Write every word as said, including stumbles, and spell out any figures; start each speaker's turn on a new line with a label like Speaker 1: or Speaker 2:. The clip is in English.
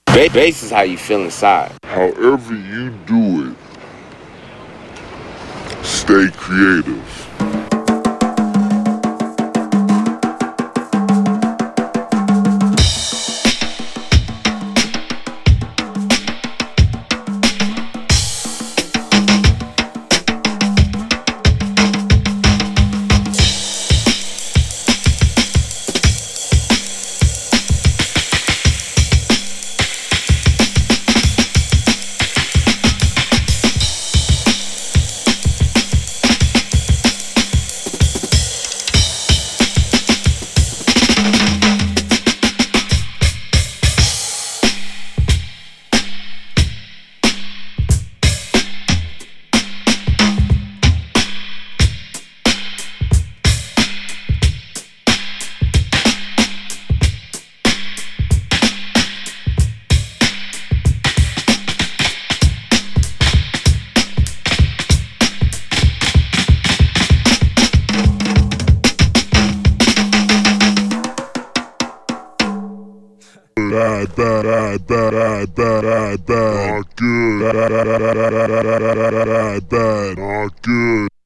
Speaker 1: Ba- Bass is how you feel inside.
Speaker 2: However you do it, stay creative. Bad, bad, bad, bad, bad, bad, not good, bad, bad, not good.